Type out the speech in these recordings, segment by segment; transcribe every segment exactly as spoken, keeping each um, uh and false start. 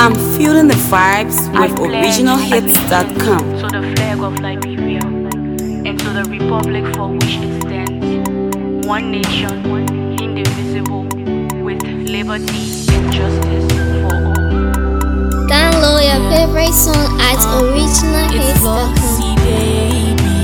I'm feeling the vibes with original hits dot com. To the flag of Liberia and to the republic for which it stands, one nation, indivisible, with liberty and justice for all. Download your favorite song at original hits dot com. Baby.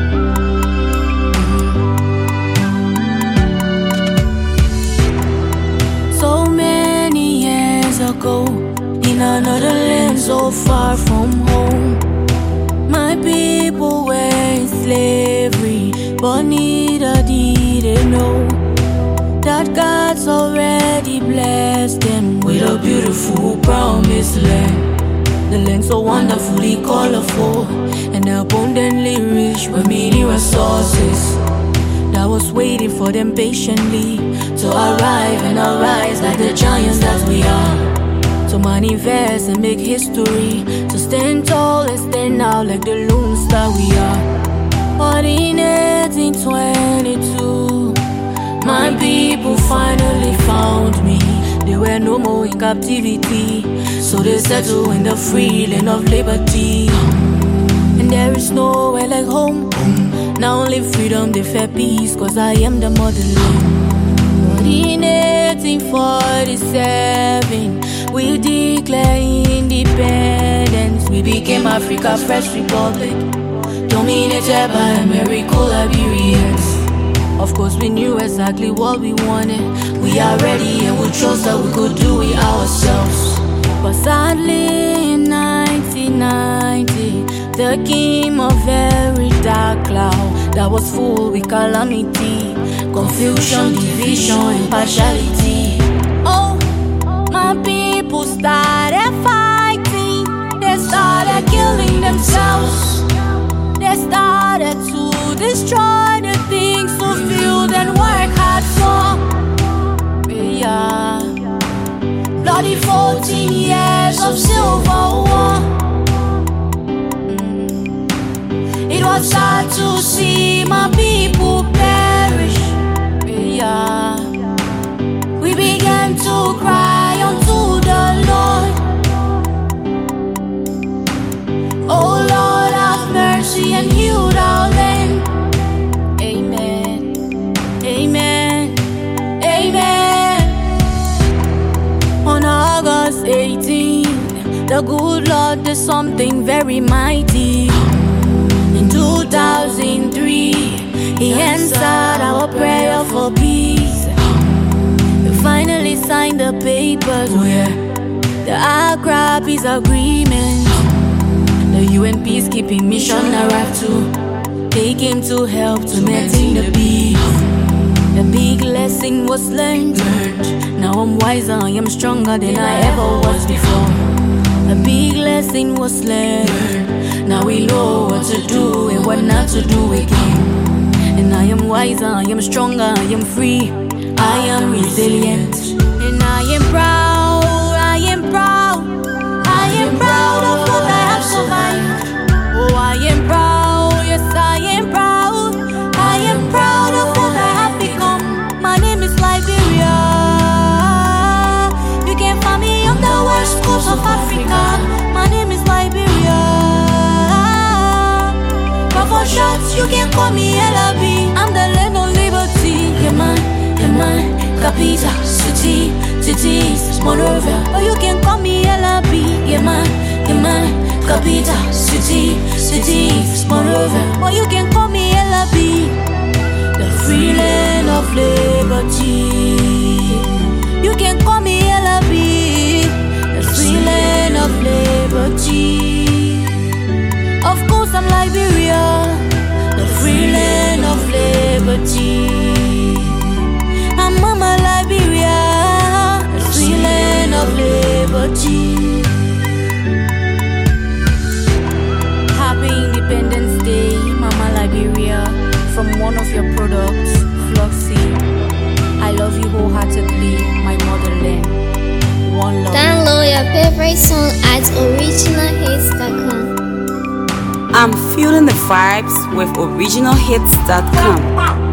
So many years ago, in another land so far from home, my people were in slavery, but neither did they know that God's already blessed them with a beautiful promised land. The land so wonderfully colorful and abundantly rich with many resources that was waiting for them patiently to arrive and arise like the giants that we are. To manifest and make history, to stand tall and stand out like the lone star we are. But in eighteen twenty-two, my people finally found me. They were no more in captivity, so they settled in the free land of liberty. And there is nowhere like home. Not only freedom, they fear peace, cause I am the motherland. But in eighteen forty-seven, we declare independence. We became Africa's first republic, dominated by American Liberians. Of course we knew exactly what we wanted. We are ready and we trust that we could do it ourselves. But sadly in nineteen ninety, there came a very dark cloud that was full with calamity, confusion, division, and partiality. Oh, my people started fighting. They started killing themselves. They started to destroy the things fulfilled and work hard for. Yeah. Bloody fourteen years of civil war. Mm. It was sad to see my people perish. Yeah. We began to cry unto the Lord. Oh Lord, have mercy and heal our land. Amen. Amen. Amen. On August eighteenth, the good Lord did something very mighty. In two thousand three, He answered our prayer for peace. We finally signed the papers where the Accra Peace Agreement. The U N peacekeeping mission arrived too. They came to help to maintain the peace. The big lesson was learned. Now I'm wiser, I am stronger than I ever was before. A big lesson was learned. Now we know what to do and what not to do again. And I am wiser, I am stronger, I am free, I am resilient. And I am proud, I am proud, I am proud of what I have survived. Oh, I am proud, yes I am proud, I am proud of what I have become. My name is Liberia. You can find me on the west coast of Africa. My name is Liberia. But for short, you can call me L R B. I'm the land of liberty. Yeah man, yeah man, capital, city, cities, Monrovia. Or you can call me L R B. Yeah man, yeah man, capital, city, cities, Monrovia. Or you can call me L R B. The free land of liberty. You can call me L R B. The free land of liberty. Of course I'm Liberia, the free land of liberty. I'm Mama Liberia, the free land of liberty. Happy Independence Day, Mama Liberia, from one of your products, Floxy. I love you wholeheartedly, my motherland. One love. Download your favorite song at original hits dot com. I'm feeling the vibes with original hits dot com.